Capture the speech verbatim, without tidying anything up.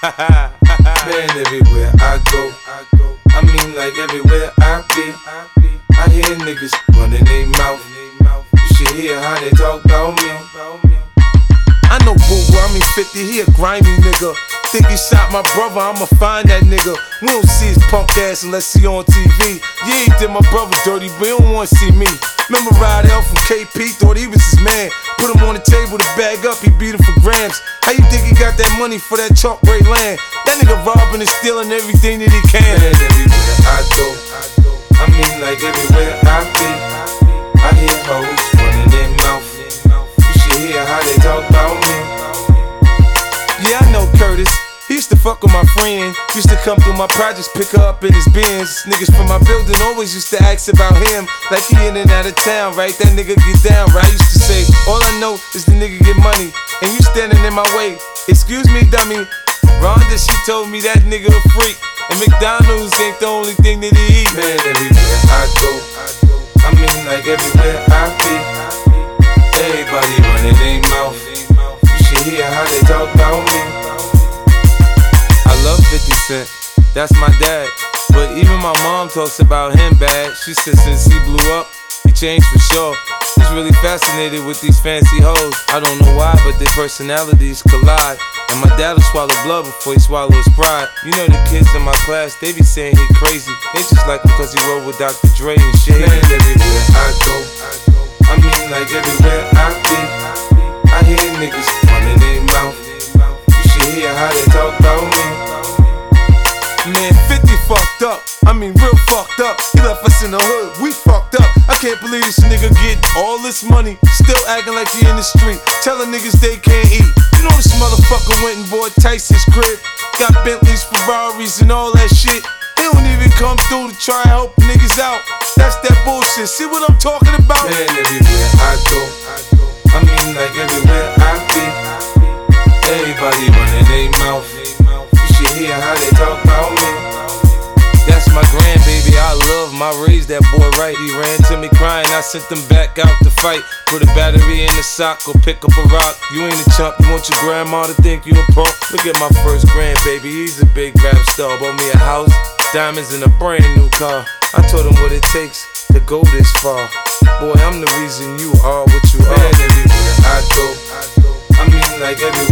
Man, everywhere I go, I mean like everywhere I be, I hear niggas running their mouth. You should hear how they talk about me. I know Boo, I mean fifty, he a grimy nigga. Think he shot my brother, I'ma find that nigga. We don't see his punk ass unless he on T V. Yeah, he did my brother dirty, but he don't wanna see me. Remember Ride L from K P, thought he was his man. Put him on the table to bag up, he beat him for grams. How you think he got that money for that chalk gray land? That nigga robbing and stealing everything that he can. Man, everywhere I go, I mean like everywhere I be, I hear hoes running their mouth. You should hear how they talk about me. Yeah, I know Curtis. He used to fuck with my friend. Used to come through my projects, pick her up in his Benz. Niggas from my building always used to ask about him, like he in and out of town, right? That nigga get down, right? I used to say, all I know is the nigga get money, and you standing in my way. Excuse me, dummy. Rhonda, she told me that nigga a freak, and McDonald's ain't the only thing that he eat. Man, everywhere I go, I mean like everywhere I be, everybody running their mouth. You should hear how they talk about me. I love fifty Cent, that's my dad. But even my mom talks about him bad. She said since he blew up, he changed for sure. He's really fascinated with these fancy hoes. I don't know why, but their personalities collide. And my dad will swallow blood before he swallow his pride. You know the kids in my class, they be saying he crazy. They just like him cause he rode with Doctor Dre and shit. Man, everywhere I go, I mean like everywhere I be, I hear niggas running their mouth. You should hear how they talk about me. Man, fifty fucked up, I mean real fucked up. He left us in the hood, we fucked up. I can't believe this nigga get all this money, still acting like he in the street, telling niggas they can't eat. You know this motherfucker went and bought Tyson's crib, got Bentleys, Ferraris and all that shit. He don't even come through to try and help niggas out. That's that bullshit, see what I'm talking about? Man, everywhere I go, I mean like everywhere I be, everybody running their mouth. You should hear how they talk about me. That's my grandbaby, I love him, I raised that boy right. He ran to me crying, I sent him back out to fight. Put a battery in the sock or pick up a rock. You ain't a chump, you want your grandma to think you a pro. Look at my first grandbaby, he's a big rap star. Bought me a house, diamonds and a brand new car. I told him what it takes to go this far. Boy, I'm the reason you are what you are. Man, everywhere I go, I mean like everywhere